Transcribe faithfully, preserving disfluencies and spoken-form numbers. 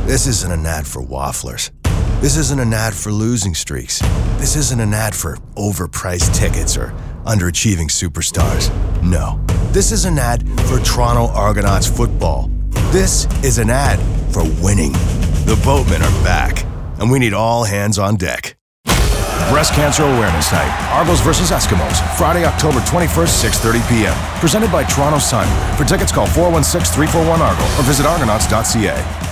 This isn't an ad for wafflers. This isn't an ad for losing streaks. This isn't an ad for overpriced tickets or underachieving superstars. No, this is an ad for Toronto Argonauts football. This is an ad for winning. The Boatmen are back, and we need all hands on deck. Breast Cancer Awareness Night. Argos versus Eskimos. Friday, October twenty-first, six thirty p.m. Presented by Toronto Sun. For tickets, call four one six, three four one, A R G O or visit argonauts dot c a.